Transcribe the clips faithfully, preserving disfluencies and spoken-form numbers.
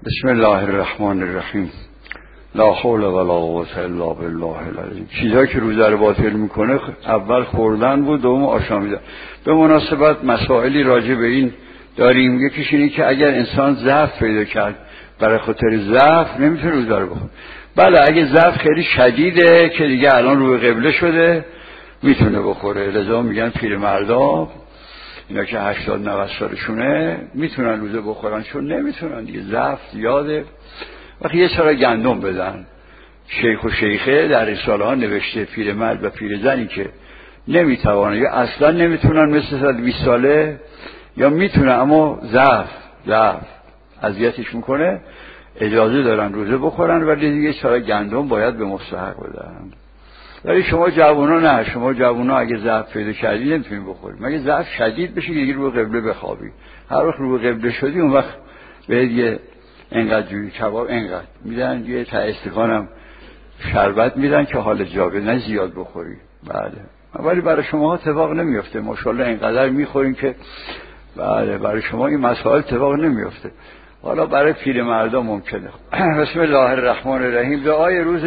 بسم الله الرحمن الرحیم. لا حول ولا قوة الا بالله العظیم. چیزایی که روزه رو باطل میکنه اول خوردن بود، دوم آشامیدن. به مناسبت مسائلی راجع به این داریم. یکیش اینه که اگر انسان ضعف پیدا کرد برای خاطر ضعف نمیتونه روزه رو بخوره. بله اگه ضعف خیلی شدیده که دیگه الان روی قبله شده میتونه بخوره. لذا میگن پیرمردا اینا که هشتاد نود سالشونه میتونن روزه بخورن، چون نمیتونن دیگه ضعف زیاده. وقتی یه سال گندم بدن، شیخ و شیخه در رساله ها نوشته پیرمرد و پیرزنی که نمیتوانن یا اصلا نمیتونن مثل سال بیست ساله یا میتونن اما ضعف ضعف اذیتش میکنه، اجازه دارن روزه بخورن، ولی دیگه سال گندم باید به مستحق بدن. ولی شما جوونا نه، شما جوونا اگه ضعف پیدا کردی نمیتونید بخورید. مگه ضعف شدید بشه دیگه رو قبله بخوابی. هر وقت رو قبله شدی اون وقت بهت یه انقدر جوری کباب انقدر میدن، یه تا استکانم شربت میدن که حال جابه، نه زیاد بخوری. بله ولی برای شما اتفاق نمیفته. ماشاءالله اینقدر میخورین که بله برای شما این مسائل اتفاق نمیفته. حالا برای پیرمردا ممکنه. بسم الله الرحمن الرحیم. دعای روز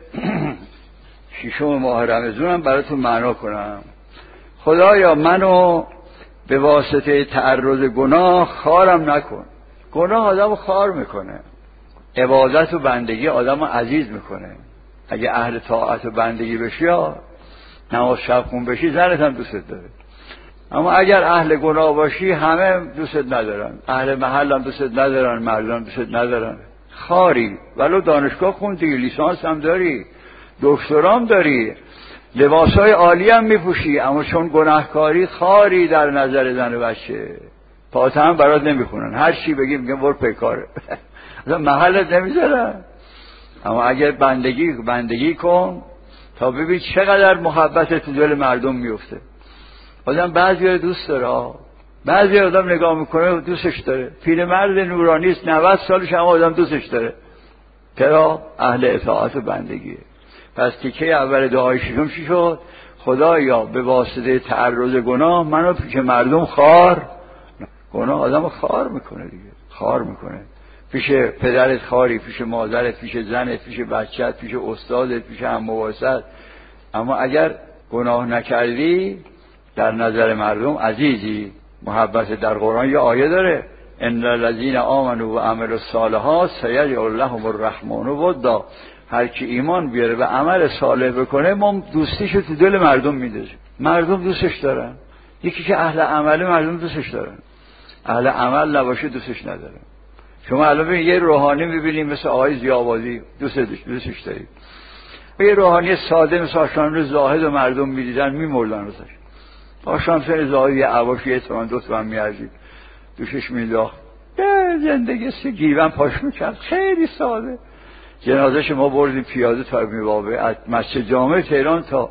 ششم ماه رمضانم براتون معنا کنم. خدایا منو به واسطه تعرض گناه خارم نکن. گناه آدمو خار میکنه، عبادت و بندگی آدمو عزیز میکنه. اگه اهل طاعت و بندگی بشی یا نماز شب خون بشی زنت هم دوست داره، اما اگر اهل گناه باشی همه دوست ندارن، اهل محل هم دوست ندارن، مردم دوست ندارن. خاری. ولو دانشگاه خوندی، لیسانس هم داری، دکترام داری، لباسای عالی هم میپوشی، اما چون گناهکاری خاری در نظر زن و بچه. پات هم برات نمیخونن، هر چی بگی میگن برو پیکاره. اصلا محلت نمیذارن. اما اگر بندگی بندگی کن تا ببین چقدر محبت تو دل مردم میفته. آدم بعضی دوست داره، بعضی آدم نگاه میکنه دوستش داره. پیرمرد نورانی است، نود سالش، اما آدم دوستش داره. چرا؟ اهل اطاعت و بندگیه. پس تیکه اول دعای ششم چی شد؟ خدایا به واسطه تعرض گناه منو پیش مردم خار. گناه آدم خار میکنه دیگه، خار میکنه. پیش پدرت خاری، پیش مادرت، پیش زنت، پیش بچت، پیش استادت، پیش هم مواست. اما اگر گناه نکردی در نظر مردم عزیزی. محبت در قرآن یه آیه داره، ان الذین آمنوا و عملوا الصالحات سیجعل لهم الرحمن ودا. هر کی ایمان بیاره و عمل صالح بکنه ما دوستیشو تو دل مردم میدازیم. مردم دوستش دارن. یکی که اهل عمله مردم دوستش دارن، اهل عمل نباشه دوستش ندارن. شما الان ببین یه روحانی میبینیم مثل آقای ضیاءبادی دوستش دوستش دارید، یه روحانی ساده مثل آشامسه زاهد و مردم میدیدن میمردن واسش. آشامسه زاهد یه عواشی یه تومن دو تومن میارزید دوشش میداخت، زندگی سی گیوان پاش میکرد، خیلی ساده. جنازه شما بردیم پیاده تا ابن بابه، از مسجد جامع تهران تا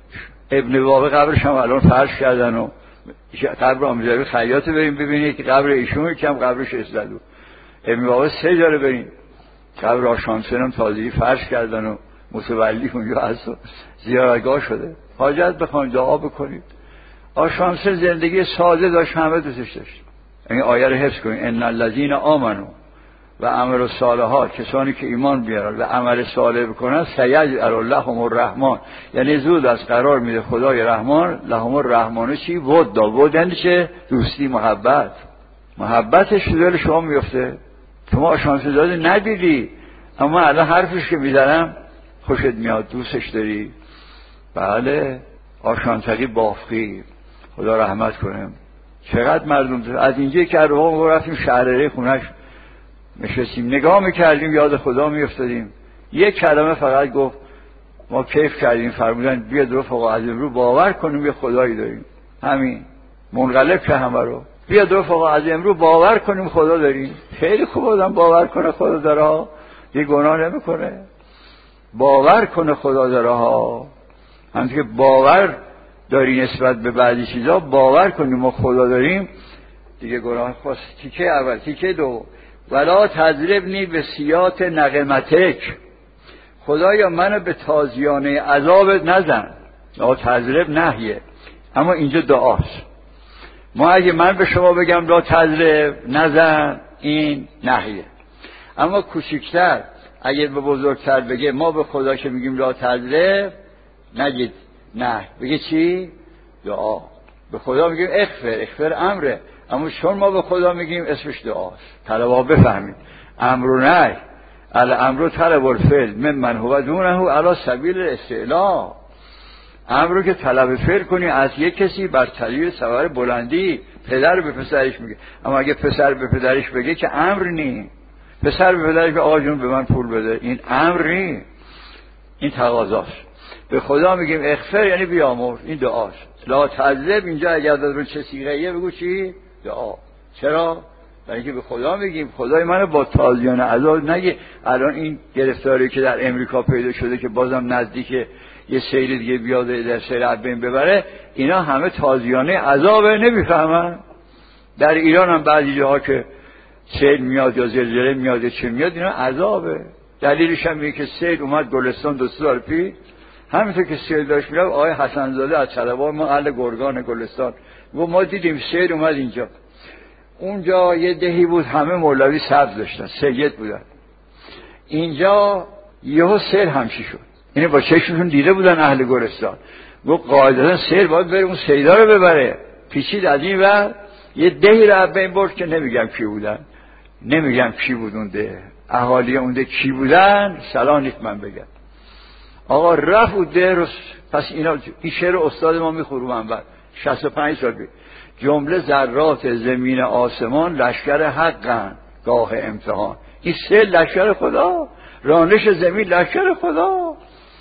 ابن بابه قبرش هم الان فرش کردن و قبر آموزگاری خیاط بریم ببینید که قبر ایشون کم قبرش اسلدو. ابن بابه سه جاره بریم، قبر آشامسه هم تازگی فرش کردن و متولی اونجا هست و زیارتگاه شده. حاجت بخواین دعا بکنید. آشامسه زندگی ساده داشت، همه دوستش داشت. این آیه رو حفظ کنید، ان الذین آمنوا و عمل الصالحات، کسانی که ایمان بیارن و عمل صالح بکنن سیجعل لهم الرحمن، یعنی زود از قرار میده خدای رحمان لهم الرحمن. چی؟ ودا. ودا یعنی چه؟ دوستی، محبت. محبتش دل شما میفته. شما آشامسه زاده ندیدی، اما الان حرفش که میزنم خوشت میاد، دوستش داری. بله آشامسه بافقی، خدا رحمت کنه. چقدر مردم از اینجا که رو رفتیم شهرره خونش نشستیم نگاه میکردیم، یاد خدا میافتادیم. یک کلمه فقط گفت، ما کیف کردیم، فرمودن بیاد رفقا از امروز باور کنیم یه خدایی داریم. همین منقلب که همه رو بیاد رفقا از امروز باور کنیم خدا داریم. خیلی خوب آدم باور کنه خدا داره ها، یه گناه نمیکنه. باور کنه خدا داره ها، همونطور که باور داری نسبت به بعضی چیزا باور کنیم ما خدا داریم دیگه گناه خواست. تیکه اول. تیکه دو، ولا تضربنی به سیات نقمتک. خدایا منو به تازیانه عذابت نزن. لا تضرب نهیه، اما اینجا دعاست. ما اگه من به شما بگم لا تضرب نزن، این نهیه. اما کوچکتر اگر به بزرگتر بگه ما به خدا که میگیم لا تضرب نگید نه، بگه چی؟ دعا. به خدا میگیم اغفر، اغفر امره، اما چون ما به خدا میگیم اسمش دعاست. طلبا بفهمید امر و نهی، الامر طلب الفعل ممن هو دونه علی سبیل الاستعلاء. امر رو که طلب فعل کنی از یک کسی بر طریق سوار بلندی، پدر به پسرش میگه. اما اگه پسر به پدرش بگه که امر نی، پسر به پدرش به آقا جون به من پول بده، این امر نی، این تقاضاست. به خدا میگیم اغفر یعنی بیامرز، این دعاست. لا تعذب اینجا اگر در چه صیغه‌ایه بگو چی؟ دعا. چرا؟ برای اینکه به خدا میگیم خدای منو با تازیان عذاب نگه. الان این گرفتاری که در امریکا پیدا شده که بازم نزدیک یه سیل دیگه بیاد در سیل عبین ببره، اینا همه تازیانه عذابه، نمیفهمن. در ایران هم بعضی جاها که سیل میاد یا زلزله میاد یا چه میاد، اینا عذابه. دلیلش هم اینه که سیل اومد گلستان دو سال پیش، همینطور که سیل داشت میاد، آقای حسن‌زاده از طلبه‌ها ما اهل گرگان گلستان و ما دیدیم سیل اومد اینجا. اونجا یه دهی بود همه مولوی سبز داشتن، سید بودن. اینجا یهو سیل همچی شد. اینه با چشمشون دیده بودن اهل گلستان. گفت قاعدتا سیل باید بره اون سیدا رو ببره. پیچید از این و یه دهی رو از بین برد که نمیگم کی بودن. نمیگم کی بود اون ده. اهالی اون ده کی بودن سلام نیست من بگم. آقا رفت و ده رو پس اینا این شعر استاد ما میخورو من بعد شصت و پنج سال بید. جمله ذرات زمین آسمان لشکر حقن گاه امتحان. این سه لشکر خدا، رانش زمین لشکر خدا.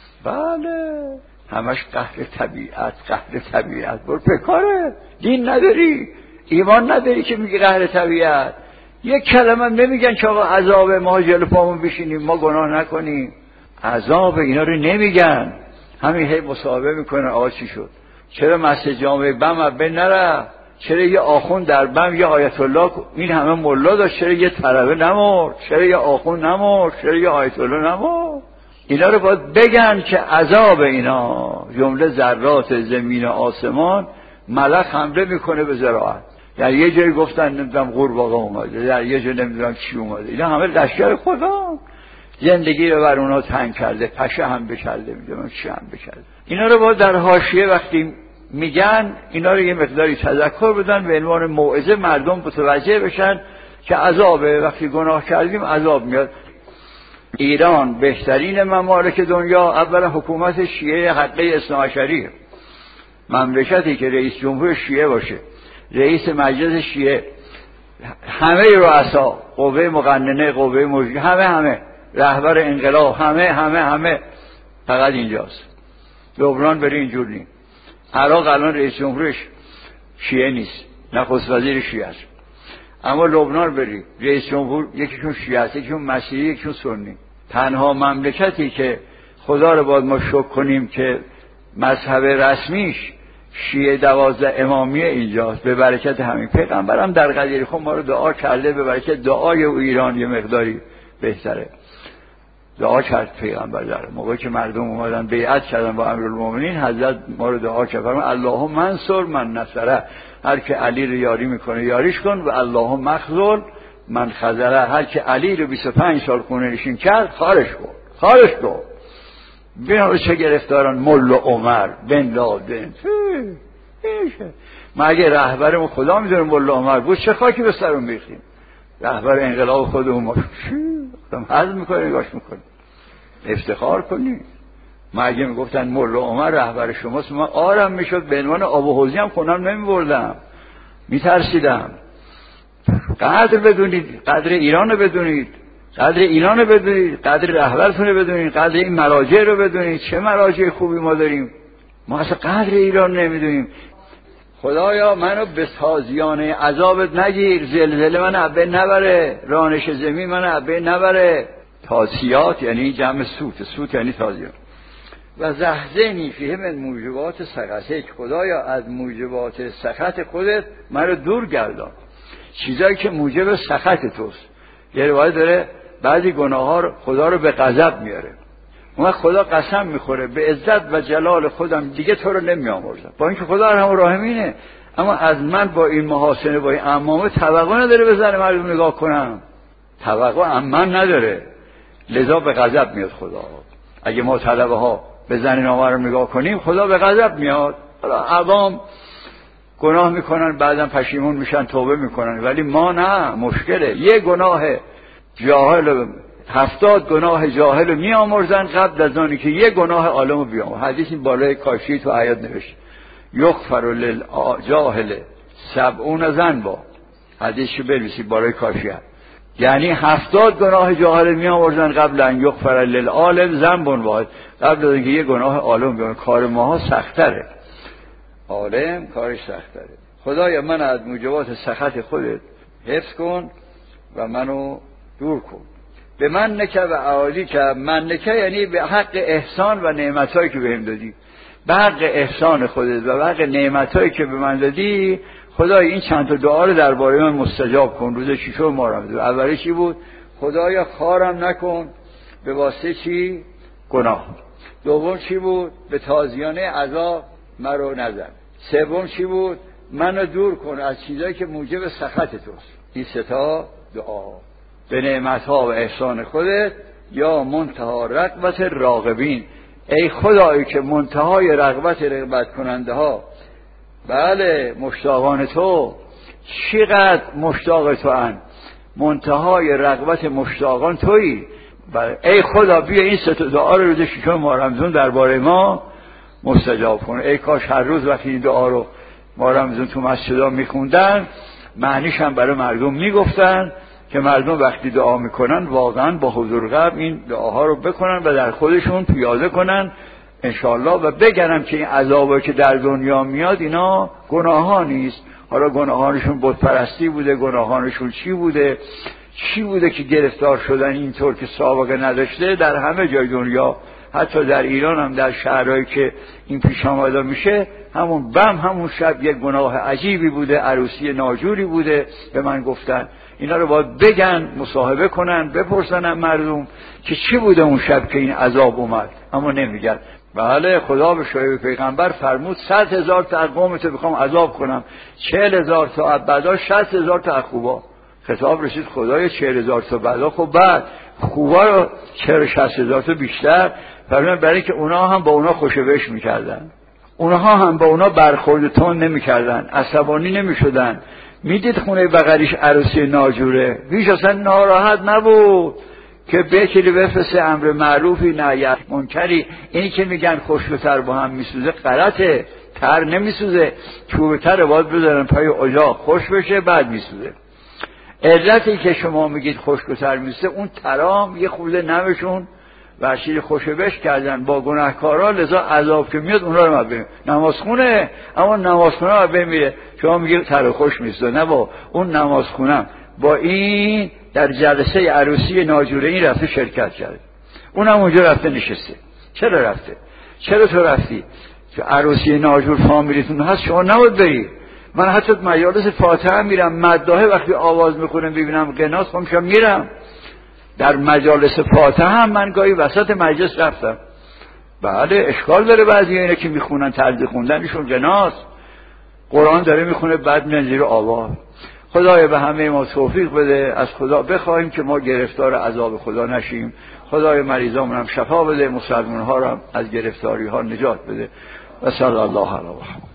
بله همش قهر طبیعت، قهر طبیعت. برو پکاره، دین نداری، ایمان نداری که میگی قهر طبیعت. یک کلمه نمیگن که آقا عذاب ما جلو پامون بشینیم ما گناه نکنیم. عذاب اینا رو نمیگن، همین هی مصاحبه میکنن. آقا چی شد؟ چرا مسجد جامعه بم به نره؟ چرا یه آخوند در بم یه آیت الله این همه ملا داشت، چرا یه طلبه نمرد؟ چرا یه آخوند نمرد؟ چرا یه آیت الله نمرد؟ اینا رو باید بگن که عذاب اینا جمله ذرات زمین آسمان ملک حمله میکنه به زراعت. در یه جایی گفتن نمیدونم قورباغه اومده، در یه جایی نمیدونم چی اومده. اینا همه لشکر خدا. زندگی رو بر اونا تنگ کرده، پشه هم بکرده، میدونم چی هم بکرده. اینا رو باید در حاشیه وقتی میگن اینا رو یه مقداری تذکر بدن به عنوان موعظه، مردم متوجه بشن که عذابه، وقتی گناه کردیم عذاب میاد. ایران بهترین ممالک دنیا اولا حکومت شیعه حقه اثناعشریه. مملکتی که رئیس جمهور شیعه باشه، رئیس مجلس شیعه، همه رؤسا، قوه مقننه، قوه مجری، همه همه رهبر انقلاب، همه همه همه فقط اینجاست. لبنان بری اینجور نیست. عراق الان رئیس جمهورش شیعه نیست، نخست وزیر شیعه است. اما لبنان بری رئیس جمهور یکیشون شیعه است، یکیشون مسیحی، یکیشون سنی. تنها مملکتی که خدا رو باید ما شکر کنیم که مذهب رسمیش شیعه دوازده امامیه اینجاست، به برکت همین. پیغمبرم در قدیر خود ما رو دعا کرده، به برکت دعای او ایران یه مقداری بهتره. دعا کرد پیغمبر در موقعی که مردم اومدن بیعت کردن با امیرالمومنین، حضرت ما رو دعا کرد فرمود اللهم منصر من نصره، هر که علی رو یاری میکنه یاریش کن، و اللهم مخذل من خذله، هر که علی رو بیست و پنج سال خونه نشین کرد خارش کن، خارش کن. بینا چه گرفتارن ملا عمر بن لادن. ما اگه رهبرمون خدا میدونه ملا عمر بود چه خاکی به سرمون میریختیم. رهبر انقلاب خودمون ما دم حزم میکنه، نگاش میکنه، افتخار کنی. ما اگه میگفتن ملا عمر رهبر شماست، ما آرم میشد، به عنوان آب و حوضی هم خونم نمیبردم، میترسیدم. قدر بدونید، قدر ایران رو بدونید، قدر ایران رو بدونید، قدر رهبرتون رو بدونید، قدر این مراجع رو بدونید. چه مراجع خوبی ما داریم، ما اصلا قدر ایران نمیدونیم. خدایا منو به تازیانه عذابت نگیر، زلزله من عبه نبره، رانش زمین من عبه نبره. تاسیات یعنی جمع سوت، سوت یعنی تازیان. و زهزنی فیه من موجبات سخطک، خدایا از موجبات سخط خودت منو دور گردان. چیزایی که موجب سخط توست. یه روایت داره بعضی گناه ها خدا رو به غضب میاره. اون خدا قسم میخوره به عزت و جلال خودم دیگه تو رو نمیآمرزم، با اینکه خدا ارحم الراحمینه، اما از من با این محاسنه با این عمامه توقع نداره بزنه مردم نگاه کنم. توقع عمن نداره، لذا به غضب میاد خدا. اگه ما طلبه ها به زن نامه رو نگاه کنیم خدا به غضب میاد. حالا عوام گناه میکنن بعدم پشیمون میشن توبه میکنن، ولی ما نه. مشکله یه گناه جاهل هفتاد گناه جاهل میامرزن قبل از آنی که یه گناه عالمو بیامرزن. حدیث این بالای کاشی تو حیات نوشت یغفر للجاهل سبعون ذنبا. حدیثشو بنویسید بالای کاشی هست. یعنی هفتاد گناه جاهل میامرزن قبل ان یغفر للعالم ذنب واحد، قبل از اینکه یه گناه عالم بیامرزن. کار ماها سخت‌تره، عالم کارش سخت‌تره. خدایا من از موجبات سخط خودت حفظ کن و منو دور کن. به من نکه و اعالی که من نکه یعنی به حق احسان و نعمتایی که بهم دادی، به حق احسان خودت و به حق نعمتایی که به من دادی. خدای این چند تا دعا رو درباره من مستجاب کن. روز ششم ماه رمضان اولی چی بود؟ خدایا خارم نکن به واسطه چی؟ گناه. دوم چی بود؟ به تازیانه عذاب مرو نزن. سوم چی بود؟ منو دور کن از چیزایی که موجب سخط توست. این سه تا دعا به نعمت‌ها و احسان خودت یا منتها رغبت راغبین. ای خدایی که منتهای رغبت رغبت کننده ها، بله مشتاقان تو، چقدر مشتاق تو ان، منتهای رغبت مشتاقان تویی. بله ای خدا بیا این سه تا دعا رو روز ششم ماه رمضان درباره ما مستجاب کن. ای کاش هر روز وقتی این دعا رو ماه رمضان تو مسجدها میخوندن معنیش هم برای مردم میگفتن که مردم وقتی دعا میکنن واقعا با حضور قلب این دعاها رو بکنن و در خودشون پیاده کنن انشالله و بگنم که این عذابی که در دنیا میاد اینا گناهان نیست. حالا گناهانشون بت پرستی بوده، گناهانشون چی بوده چی بوده که گرفتار شدن اینطور که سابقه نداشته در همه جای دنیا، حتی در ایران هم در شهرهایی که این پیش آمده میشه همون بم همون شب یک گناه عجیبی بوده، عروسی ناجوری بوده. به من گفتن اینا رو باید بگن، مصاحبه کنن، بپرسن مردم که چی بوده اون شب که این عذاب اومد، اما نمیگن. بله خدا به شایع پیغمبر فرمود صد هزار تا قومتو بخوام عذاب کنم، چهل هزار تا بعدا شصت هزار تا خوبا. خطاب رسید خدای چهل هزار تا بعدا، خب بعد خوبا رو چهل شصت هزار تا بیشتر. فرمود برای اینکه اونا هم با اونا خوشبش میکردن، اونها هم با اونا برخورد تون نمیکردن، عصبانی نمیشدن. میدید خونه بغلیش عروسی ناجوره هیچ اصلا ناراحت نبود که بکلی بفرسته امر معروفی نهی منکری. اینی که میگن خشک‌تر با هم میسوزه غلطه، تر نمیسوزه، چوب تر باید بذارن پای اجاق خوش بشه بعد میسوزه. علتی که شما میگید خشک‌تر میسوزه اون ترام یه خورده نمشون ورشید خوشبش کردن با گناهکارا، لذا عذاب که میاد اونا رو مبین. نمازخونه اما نمازخونه مبین میره. شما میگید تر خوش میسوزه، نه با اون نمازخونم با این در جلسه عروسی ناجوره این رفته شرکت کرده، اونم اونجا رفته نشسته. چرا رفته؟ چرا تو رفتی؟ که عروسی ناجور فامیلیتون هست شما نباید بری. من حتی مجالس فاتحه میرم، مداحه وقتی آواز میخونم ببینم قناس خودم میرم. در مجالس فاتحه هم من گاهی وسط مجلس رفتم. بله اشکال داره بعضی اینا که میخونن تلقی خوندنشون قناس، قرآن داره میخونه بعد میان زیر آواز. خدای به همه ما توفیق بده، از خدا بخوایم که ما گرفتار عذاب خدا نشیم. خدای مریضامون هم شفا بده، مسلمان ها رو هم از گرفتاری ها نجات بده. و صلی الله علیه و سلم.